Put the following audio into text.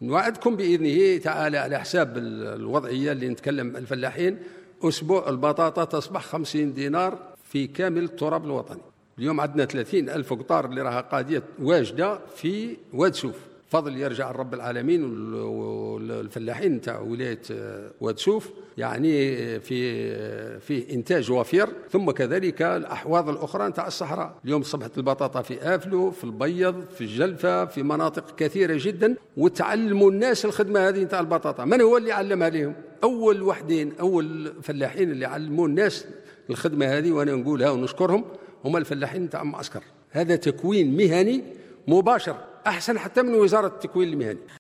نوعدكم بإذنه تعالى على حساب الوضعية اللي نتكلم الفلاحين، أسبوع البطاطا تصبح 50 دينار في كامل التراب الوطني. اليوم عندنا 30,000 قطار اللي راها قادية واجدة في واد سوف، فضل يرجع الرب العالمين. والفلاحين نتاع ولاية واد سوف يعني في إنتاج وفير، ثم كذلك الأحواض الأخرى نتاع الصحراء. اليوم صبحت البطاطا في آفلو، في البيض، في الجلفة، في مناطق كثيرة جدا، وتعلموا الناس الخدمة هذه نتاع البطاطا. من هو اللي علمها لهم؟ أول فلاحين اللي علموا الناس الخدمة هذه، وأنا نقولها ونشكرهم، هم الفلاحين نتاع معسكر. هذا تكوين مهني مباشر، أحسن حتى من وزارة التكوين المهني.